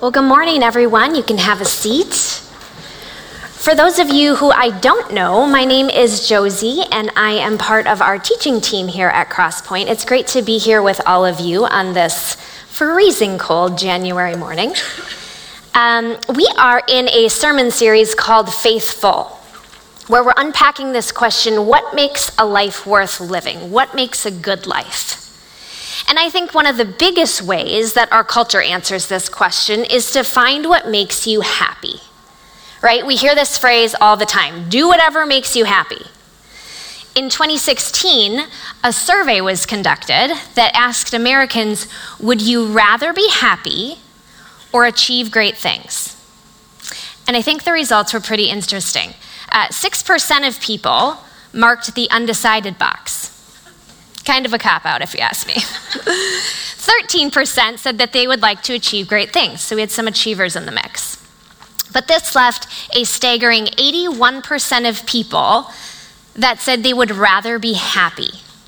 Well, good morning, everyone. You can have a seat. For those of you who I don't know, my name is Josie, and I am part of our teaching team here at Crosspoint. It's great to be here with all of you on this freezing cold January morning. We are in a sermon series called Faithful, where we're unpacking this question: what makes a life worth living? What makes a good life? And I think one of the biggest ways that our culture answers this question is to find what makes you happy, right? We hear this phrase all the time: do whatever makes you happy. In 2016, a survey was conducted that asked Americans, would you rather be happy or achieve great things? And I think the results were pretty interesting. 6% of people marked the undecided box. Kind of a cop-out, if you ask me. 13% said that they would like to achieve great things, so we had some achievers in the mix. But this left a staggering 81% of people that said they would rather be happy.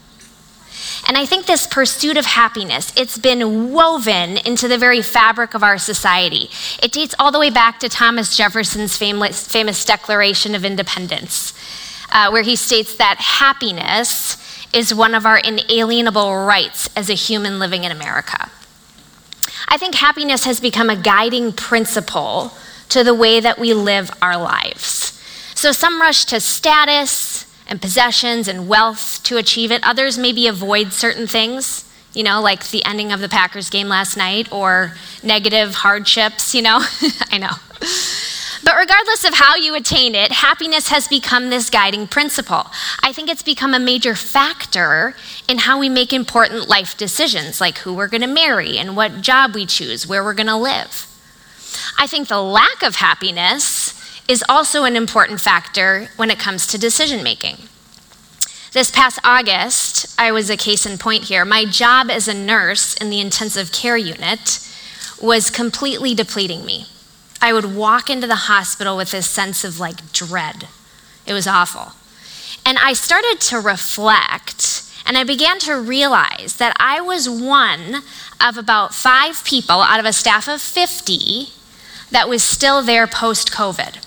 And I think this pursuit of happiness, it's been woven into the very fabric of our society. It dates all the way back to Thomas Jefferson's famous Declaration of Independence, where he states that happiness is one of our inalienable rights as a human living in America. I think happiness has become a guiding principle to the way that we live our lives. So some rush to status and possessions and wealth to achieve it. Others maybe avoid certain things, like the ending of the Packers game last night or negative hardships, I know. But regardless of how you attain it, happiness has become this guiding principle. I think it's become a major factor in how we make important life decisions, like who we're going to marry and what job we choose, where we're going to live. I think the lack of happiness is also an important factor when it comes to decision making. This past August, I was a case in point here. My job as a nurse in the intensive care unit was completely depleting me. I would walk into the hospital with this sense of dread. It was awful. And I started to reflect, and I began to realize that I was one of about 5 people out of a staff of 50 that was still there post-COVID.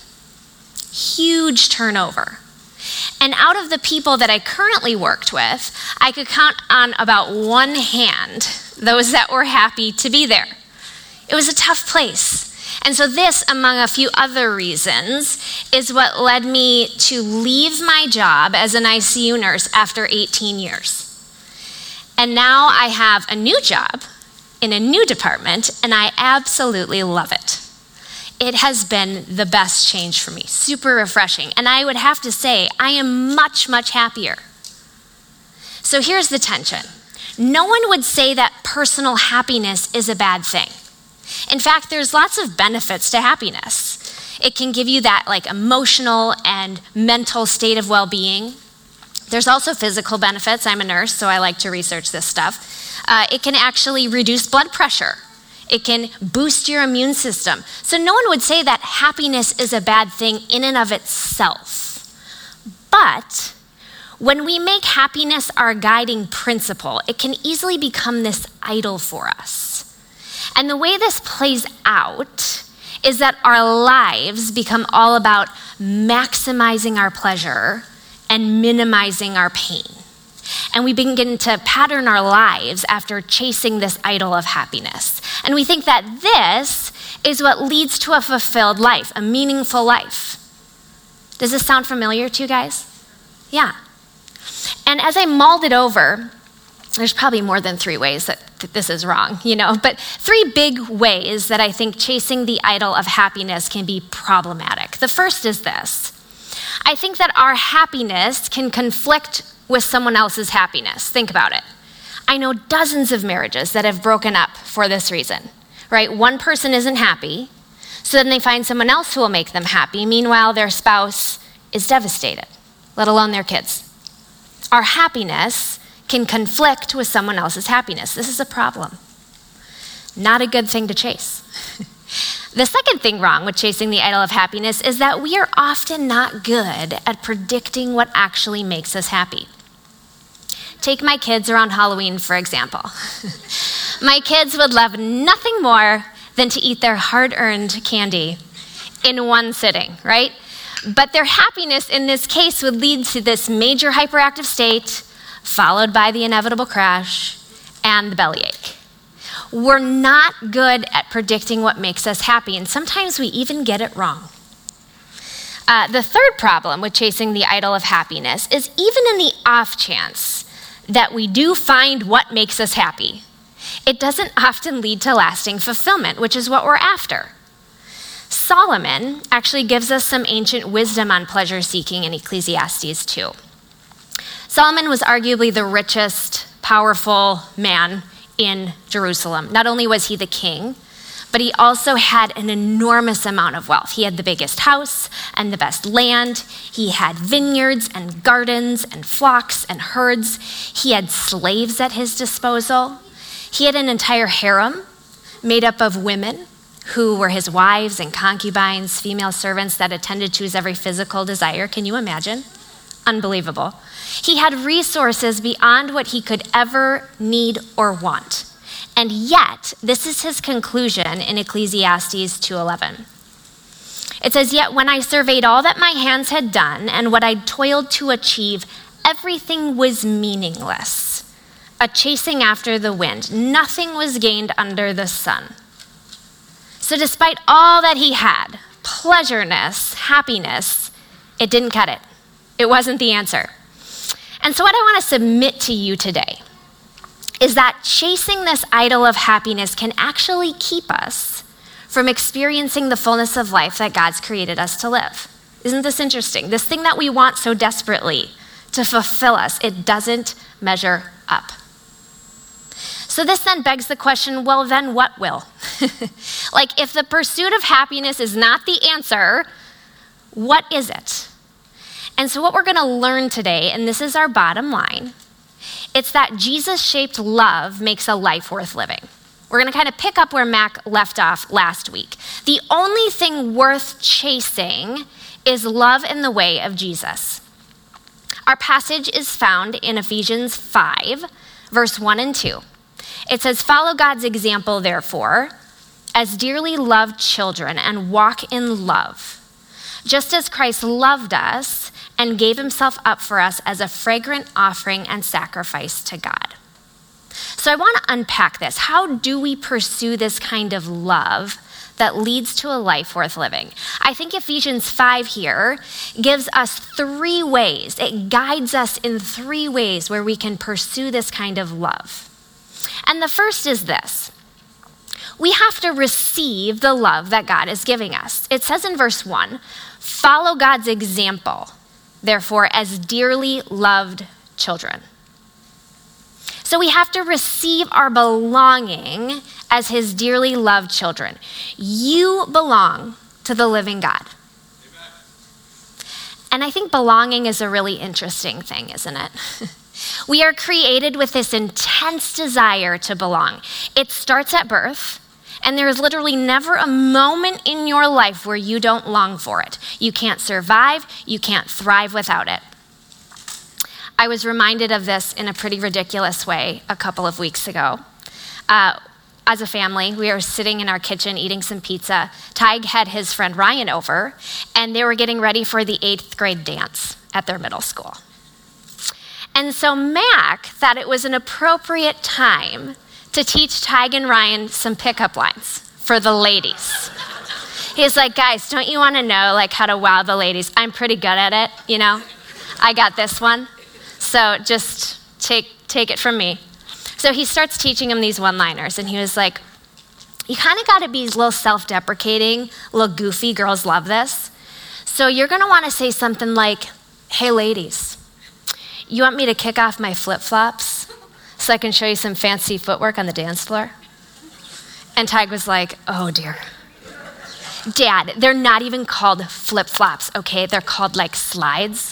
Huge turnover. And out of the people that I currently worked with, I could count on about one hand those that were happy to be there. It was a tough place. And so this, among a few other reasons, is what led me to leave my job as an ICU nurse after 18 years. And now I have a new job in a new department, and I absolutely love it. It has been the best change for me, super refreshing. And I would have to say, I am much, much happier. So here's the tension. No one would say that personal happiness is a bad thing. In fact, there's lots of benefits to happiness. It can give you that emotional and mental state of well-being. There's also physical benefits. I'm a nurse, so I like to research this stuff. It can actually reduce blood pressure. It can boost your immune system. So no one would say that happiness is a bad thing in and of itself. But when we make happiness our guiding principle, it can easily become this idol for us. And the way this plays out is that our lives become all about maximizing our pleasure and minimizing our pain. And we begin to pattern our lives after chasing this idol of happiness. And we think that this is what leads to a fulfilled life, a meaningful life. Does this sound familiar to you guys? Yeah. And as I mulled it over, there's probably more than 3 ways that this is wrong, but 3 big ways that I think chasing the idol of happiness can be problematic. The first is this. I think that our happiness can conflict with someone else's happiness. Think about it. I know dozens of marriages that have broken up for this reason, right? One person isn't happy, so then they find someone else who will make them happy. Meanwhile, their spouse is devastated, let alone their kids. Our happiness can conflict with someone else's happiness. This is a problem. Not a good thing to chase. The second thing wrong with chasing the idol of happiness is that we are often not good at predicting what actually makes us happy. Take my kids around Halloween, for example. My kids would love nothing more than to eat their hard-earned candy in one sitting, right? But their happiness in this case would lead to this major hyperactive state, followed by the inevitable crash and the bellyache. We're not good at predicting what makes us happy, and sometimes we even get it wrong. The third problem with chasing the idol of happiness is even in the off chance that we do find what makes us happy, it doesn't often lead to lasting fulfillment, which is what we're after. Solomon actually gives us some ancient wisdom on pleasure seeking in Ecclesiastes 2. Solomon was arguably the richest, powerful man in Jerusalem. Not only was he the king, but he also had an enormous amount of wealth. He had the biggest house and the best land. He had vineyards and gardens and flocks and herds. He had slaves at his disposal. He had an entire harem made up of women who were his wives and concubines, female servants that attended to his every physical desire. Can you imagine? Unbelievable. He had resources beyond what he could ever need or want. And yet, this is his conclusion in Ecclesiastes 2:11. It says, "Yet when I surveyed all that my hands had done and what I'd toiled to achieve, everything was meaningless, a chasing after the wind. Nothing was gained under the sun." So despite all that he had, pleasureness, happiness, it didn't cut it. It wasn't the answer. And so what I want to submit to you today is that chasing this idol of happiness can actually keep us from experiencing the fullness of life that God's created us to live. Isn't this interesting? This thing that we want so desperately to fulfill us, it doesn't measure up. So this then begs the question, well, then what will? Like, if the pursuit of happiness is not the answer, what is it? And so what we're going to learn today, and this is our bottom line, it's that Jesus-shaped love makes a life worth living. We're going to kind of pick up where Mac left off last week. The only thing worth chasing is love in the way of Jesus. Our passage is found in Ephesians 5, verse 1 and 2. It says, "Follow God's example, therefore, as dearly loved children, and walk in love, just as Christ loved us and gave himself up for us as a fragrant offering and sacrifice to God." So I want to unpack this. How do we pursue this kind of love that leads to a life worth living? I think Ephesians 5 here gives us 3 ways. It guides us in 3 ways where we can pursue this kind of love. And the first is this. We have to receive the love that God is giving us. It says in verse 1, "Follow God's example, therefore, as dearly loved children." So we have to receive our belonging as his dearly loved children. You belong to the living God. Amen. And I think belonging is a really interesting thing, isn't it? We are created with this intense desire to belong. It starts at birth, and there is literally never a moment in your life where you don't long for it. You can't survive, you can't thrive without it. I was reminded of this in a pretty ridiculous way a couple of weeks ago. As a family, we were sitting in our kitchen eating some pizza. Tig had his friend Ryan over, and they were getting ready for the 8th grade dance at their middle school. And so Mac thought it was an appropriate time to teach Tig and Ryan some pickup lines for the ladies. He's like, "Guys, don't you want to know like how to wow the ladies? I'm pretty good at it, you know? I got this one. So just take it from me." So he starts teaching them these one-liners, and he was like, "You kind of got to be a little self-deprecating, a little goofy. Girls love this. So you're going to want to say something like, 'Hey, ladies, you want me to kick off my flip-flops so I can show you some fancy footwork on the dance floor?'" And Tig was like, "Oh dear. Dad, they're not even called flip-flops, okay? They're called like slides."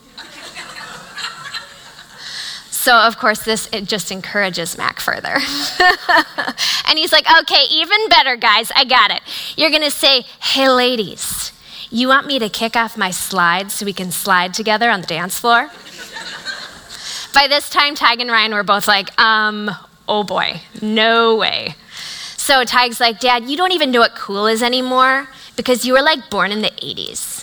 So of course it just encourages Mac further. And he's like, "Okay, even better, guys, I got it. You're gonna say, 'Hey ladies, you want me to kick off my slides so we can slide together on the dance floor?'" By this time, Tig and Ryan were both like, oh boy, no way. So Tig's like, Dad, you don't even know what cool is anymore because you were like born in the 80s.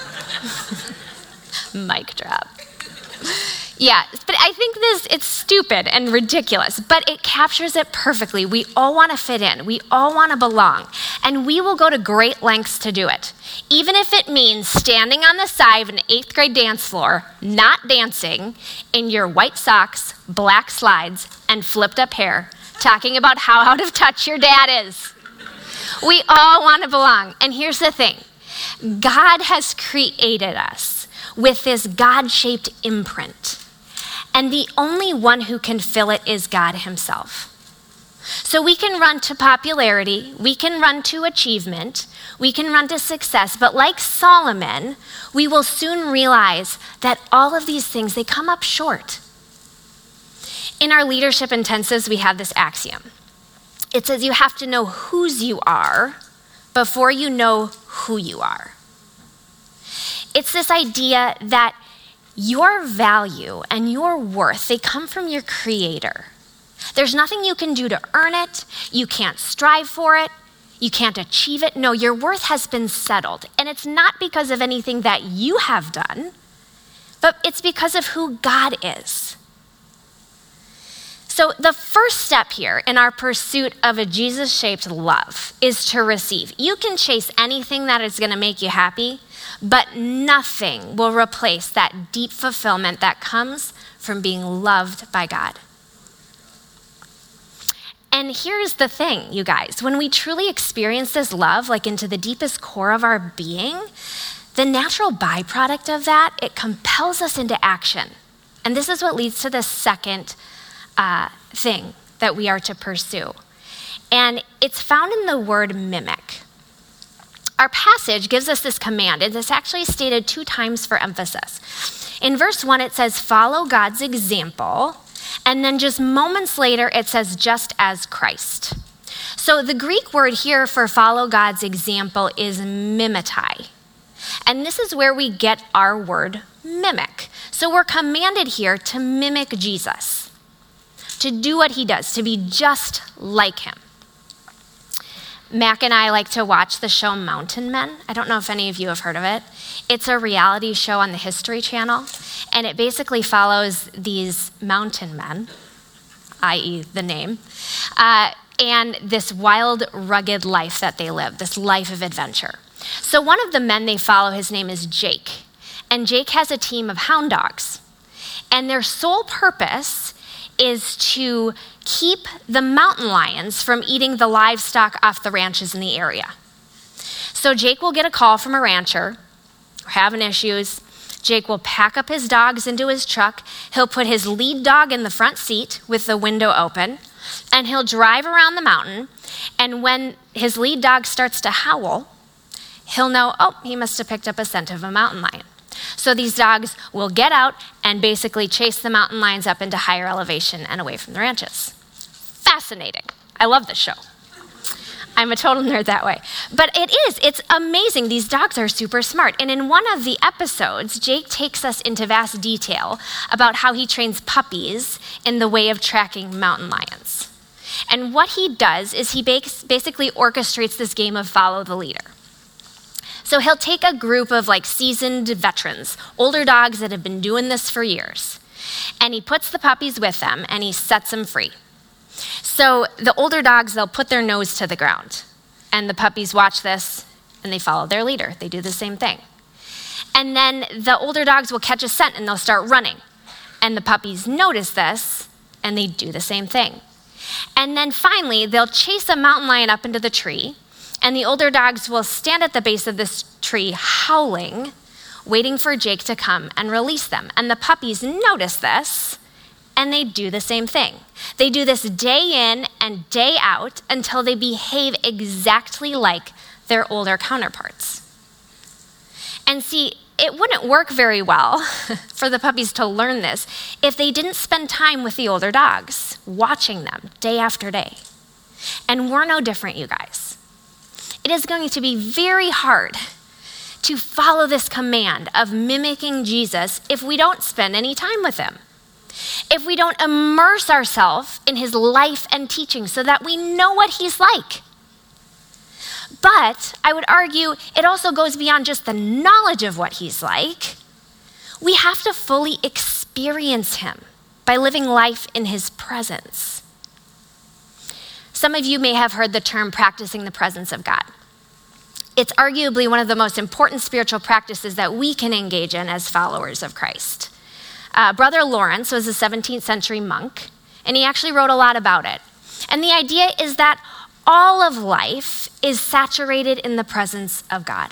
Mic drop. Yeah, but I think it's stupid and ridiculous, but it captures it perfectly. We all want to fit in. We all want to belong, and we will go to great lengths to do it. Even if it means standing on the side of an 8th grade dance floor, not dancing, in your white socks, black slides, and flipped up hair, talking about how out of touch your dad is. We all want to belong, and here's the thing. God has created us with this God-shaped imprint. And the only one who can fill it is God himself. So we can run to popularity, we can run to achievement, we can run to success, but like Solomon, we will soon realize that all of these things, they come up short. In our leadership intensives, we have this axiom. It says you have to know whose you are before you know who you are. It's this idea that your value and your worth, they come from your Creator. There's nothing you can do to earn it. You can't strive for it. You can't achieve it. No, your worth has been settled. And it's not because of anything that you have done, but it's because of who God is. So the first step here in our pursuit of a Jesus-shaped love is to receive. You can chase anything that is going to make you happy, but nothing will replace that deep fulfillment that comes from being loved by God. And here's the thing, you guys. When we truly experience this love, like into the deepest core of our being, the natural byproduct of that, it compels us into action. And this is what leads to the second thing that we are to pursue. And it's found in the word mimic. Our passage gives us this command, and it's actually stated 2 times for emphasis. In verse 1, it says, follow God's example, and then just moments later, it says, just as Christ. So the Greek word here for follow God's example is mimetai. And this is where we get our word mimic. So we're commanded here to mimic Jesus, to do what he does, to be just like him. Mac and I like to watch the show Mountain Men. I don't know if any of you have heard of it. It's a reality show on the History Channel, and it basically follows these mountain men, i.e. the name, and this wild, rugged life that they live, this life of adventure. So one of the men they follow, his name is Jake, and Jake has a team of hound dogs, and their sole purpose is to keep the mountain lions from eating the livestock off the ranches in the area. So Jake will get a call from a rancher, having issues. Jake will pack up his dogs into his truck. He'll put his lead dog in the front seat with the window open, and he'll drive around the mountain. And when his lead dog starts to howl, he'll know, oh, he must have picked up a scent of a mountain lion. So these dogs will get out and basically chase the mountain lions up into higher elevation and away from the ranches. Fascinating. I love this show. I'm a total nerd that way. But it's amazing. These dogs are super smart. And in one of the episodes, Jake takes us into vast detail about how he trains puppies in the way of tracking mountain lions. And what he does is he basically orchestrates this game of follow the leader. So he'll take a group of seasoned veterans, older dogs that have been doing this for years, and he puts the puppies with them and he sets them free. So the older dogs, they'll put their nose to the ground, and the puppies watch this and they follow their leader. They do the same thing. And then the older dogs will catch a scent and they'll start running, and the puppies notice this and they do the same thing. And then finally, they'll chase a mountain lion up into the tree, and the older dogs will stand at the base of this tree howling, waiting for Jake to come and release them. And the puppies notice this, and they do the same thing. They do this day in and day out until they behave exactly like their older counterparts. And see, it wouldn't work very well for the puppies to learn this if they didn't spend time with the older dogs, watching them day after day. And we're no different, you guys. It is going to be very hard to follow this command of mimicking Jesus if we don't spend any time with him. if we don't immerse ourselves in his life and teaching so that we know what he's like. But I would argue it also goes beyond just the knowledge of what he's like. We have to fully experience him by living life in his presence. Some of you may have heard the term practicing the presence of God. It's arguably one of the most important spiritual practices that we can engage in as followers of Christ. Brother Lawrence was a 17th century monk, and he actually wrote a lot about it. And the idea is that all of life is saturated in the presence of God.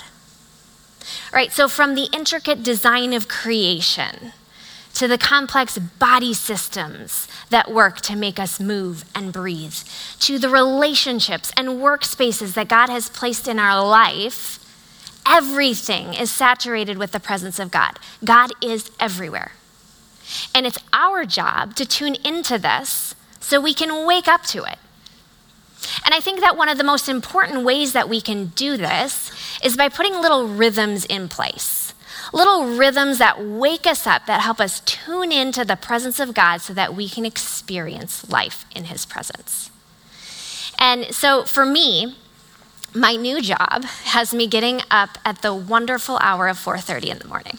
Right, so from the intricate design of creation to the complex body systems that work to make us move and breathe, to the relationships and workspaces that God has placed in our life, everything is saturated with the presence of God. God is everywhere. And it's our job to tune into this so we can wake up to it. And I think that one of the most important ways that we can do this is by putting little rhythms in place. Little rhythms that wake us up, that help us tune into the presence of God so that we can experience life in his presence. And so for me, my new job has me getting up at the wonderful hour of 4:30 in the morning.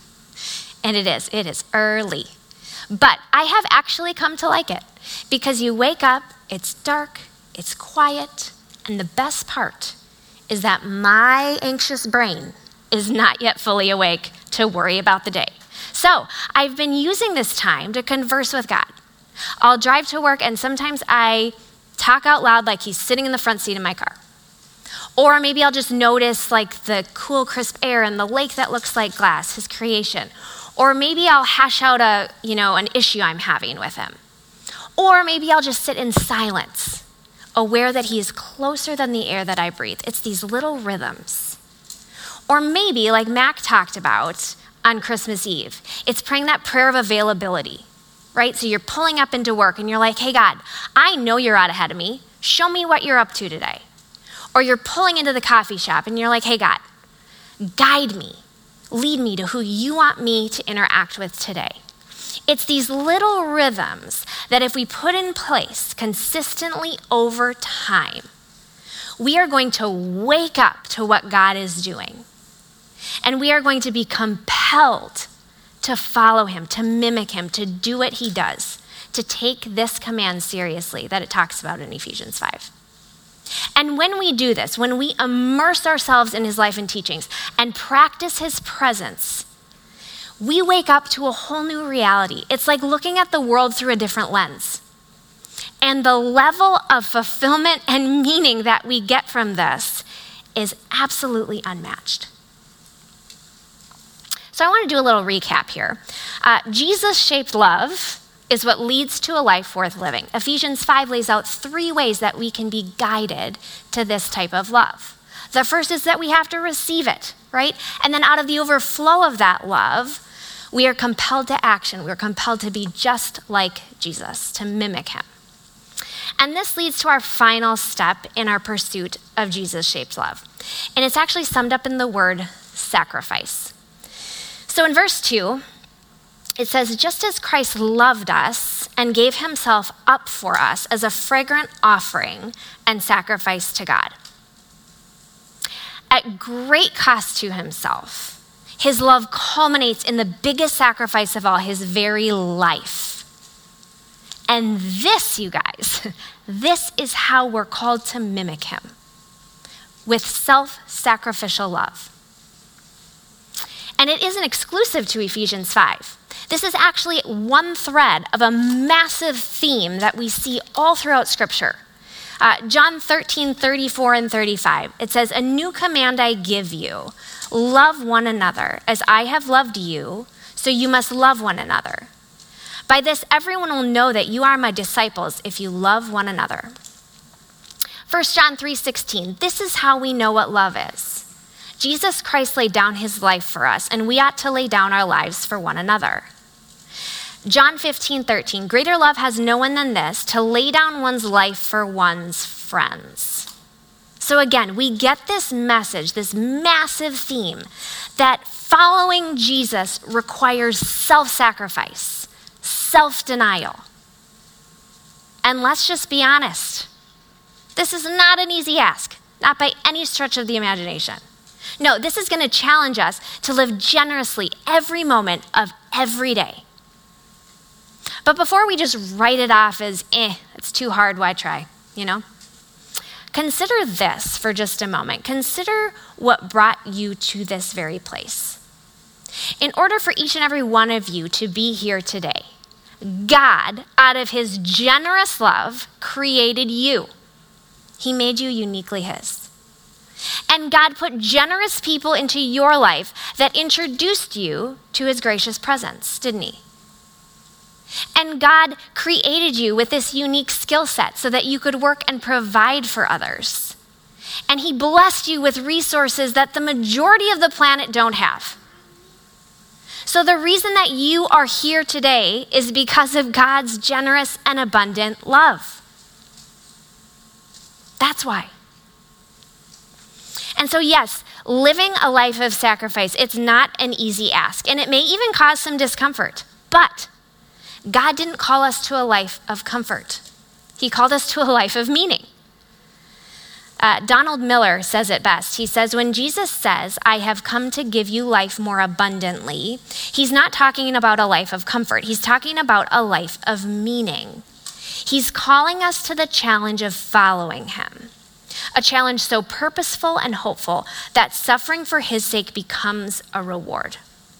And it is early. But I have actually come to like it because you wake up, it's dark, it's quiet, and the best part is that my anxious brain is not yet fully awake to worry about the day. So I've been using this time to converse with God. I'll drive to work and sometimes I talk out loud like he's sitting in the front seat of my car. Or maybe I'll just notice like the cool, crisp air and the lake that looks like glass, his creation. Or maybe I'll hash out an issue I'm having with him. Or maybe I'll just sit in silence, aware that he is closer than the air that I breathe. It's these little rhythms. Or maybe, like Mac talked about on Christmas Eve, it's praying that prayer of availability, right? So you're pulling up into work and you're like, hey God, I know you're out ahead of me. Show me what you're up to today. Or you're pulling into the coffee shop and you're like, hey God, guide me, lead me to who you want me to interact with today. It's these little rhythms that if we put in place consistently over time, we are going to wake up to what God is doing. And we are going to be compelled to follow him, to mimic him, to do what he does, to take this command seriously that it talks about in Ephesians 5. And when we do this, when we immerse ourselves in his life and teachings and practice his presence, we wake up to a whole new reality. It's like looking at the world through a different lens. And the level of fulfillment and meaning that we get from this is absolutely unmatched. So I want to do a little recap here. Jesus-shaped love is what leads to a life worth living. Ephesians 5 lays out 3 ways that we can be guided to this type of love. The first is that we have to receive it, right? And then out of the overflow of that love, we are compelled to action. We're compelled to be just like Jesus, to mimic him. And this leads to our final step in our pursuit of Jesus-shaped love. And it's actually summed up in the word sacrifice. So in verse 2, it says, just as Christ loved us and gave himself up for us as a fragrant offering and sacrifice to God. At great cost to himself, his love culminates in the biggest sacrifice of all, his very life. And this, you guys, this is how we're called to mimic him, with self-sacrificial love. And it isn't exclusive to Ephesians 5. This is actually one thread of a massive theme that we see all throughout Scripture. John 13:34 and 35, it says, a new command I give you, love one another as I have loved you, so you must love one another. By this, everyone will know that you are my disciples if you love one another. 1 John 3:16, this is how we know what love is. Jesus Christ laid down his life for us, and we ought to lay down our lives for one another. John 15:13, greater love has no one than this, to lay down one's life for one's friends. So again, we get this message, this massive theme, that following Jesus requires self-sacrifice, self-denial. And let's just be honest. This is not an easy ask, not by any stretch of the imagination. No, this is going to challenge us to live generously every moment of every day. But before we just write it off as, it's too hard, why try, Consider this for just a moment. Consider what brought you to this very place. In order for each and every one of you to be here today, God, out of his generous love, created you. He made you uniquely his. And God put generous people into your life that introduced you to his gracious presence, didn't he? And God created you with this unique skill set so that you could work and provide for others. And he blessed you with resources that the majority of the planet don't have. So the reason that you are here today is because of God's generous and abundant love. That's why. And so yes, living a life of sacrifice, it's not an easy ask, and it may even cause some discomfort. But God didn't call us to a life of comfort. He called us to a life of meaning. Donald Miller says it best. He says, when Jesus says, I have come to give you life more abundantly, he's not talking about a life of comfort. He's talking about a life of meaning. He's calling us to the challenge of following him. A challenge so purposeful and hopeful that suffering for his sake becomes a reward.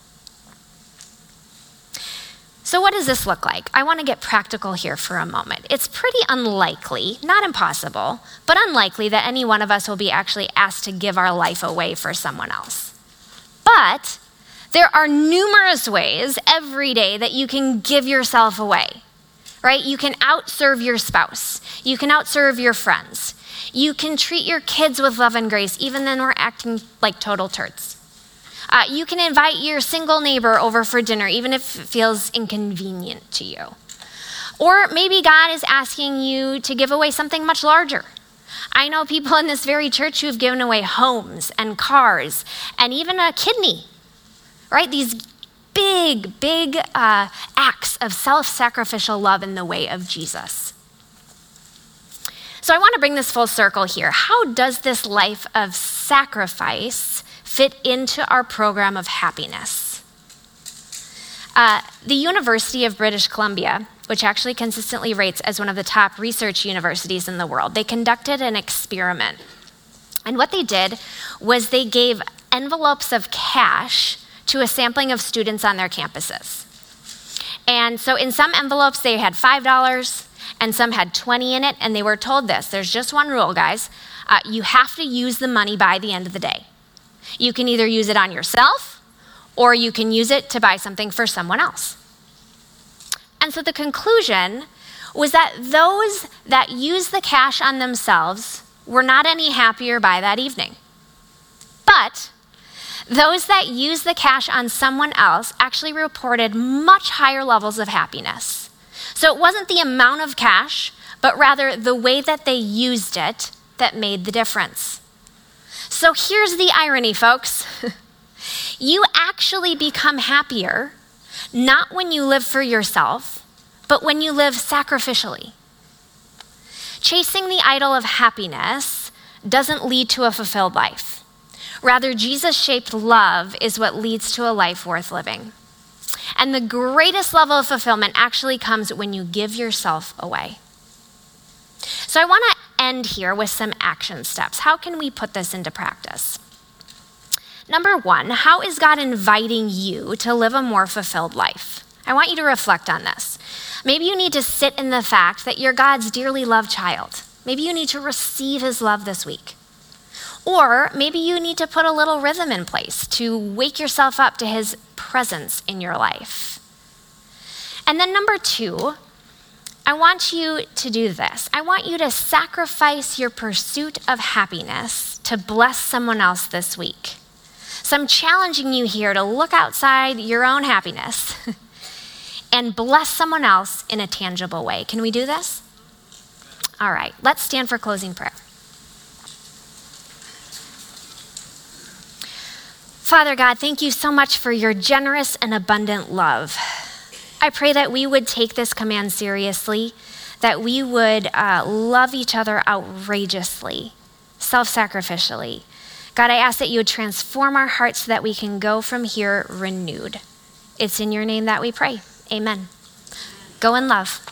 So what does this look like? I want to get practical here for a moment. It's pretty unlikely, not impossible, but unlikely that any one of us will be actually asked to give our life away for someone else. But there are numerous ways every day that you can give yourself away, right? You can outserve your spouse. You can outserve your friends. You can treat your kids with love and grace, even then we're acting like total turds. You can invite your single neighbor over for dinner, even if it feels inconvenient to you. Or maybe God is asking you to give away something much larger. I know people in this very church who have given away homes and cars and even a kidney, right? These big acts of self-sacrificial love in the way of Jesus. So I want to bring this full circle here. How does this life of sacrifice fit into our program of happiness? The University of British Columbia, which actually consistently rates as one of the top research universities in the world, they conducted an experiment. And what they did was they gave envelopes of cash to a sampling of students on their campuses. And so in some envelopes, they had $5 and some had 20 in it, and they were told this, there's just one rule, guys. You have to use the money by the end of the day. You can either use it on yourself or you can use it to buy something for someone else. And so the conclusion was that those that used the cash on themselves were not any happier by that evening. But those that used the cash on someone else actually reported much higher levels of happiness. So it wasn't the amount of cash, but rather the way that they used it that made the difference. So here's the irony, folks. You actually become happier, not when you live for yourself, but when you live sacrificially. Chasing the idol of happiness doesn't lead to a fulfilled life. Rather, Jesus-shaped love is what leads to a life worth living. And the greatest level of fulfillment actually comes when you give yourself away. So I want to end here with some action steps. How can we put this into practice? Number one, how is God inviting you to live a more fulfilled life? I want you to reflect on this. Maybe you need to sit in the fact that you're God's dearly loved child. Maybe you need to receive his love this week. Or maybe you need to put a little rhythm in place to wake yourself up to his presence in your life. And then number two, I want you to do this. I want you to sacrifice your pursuit of happiness to bless someone else this week. So I'm challenging you here to look outside your own happiness and bless someone else in a tangible way. Can we do this? All right, let's stand for closing prayer. Father God, thank you so much for your generous and abundant love. I pray that we would take this command seriously, that we would love each other outrageously, self-sacrificially. God, I ask that you would transform our hearts so that we can go from here renewed. It's in your name that we pray. Amen. Go in love.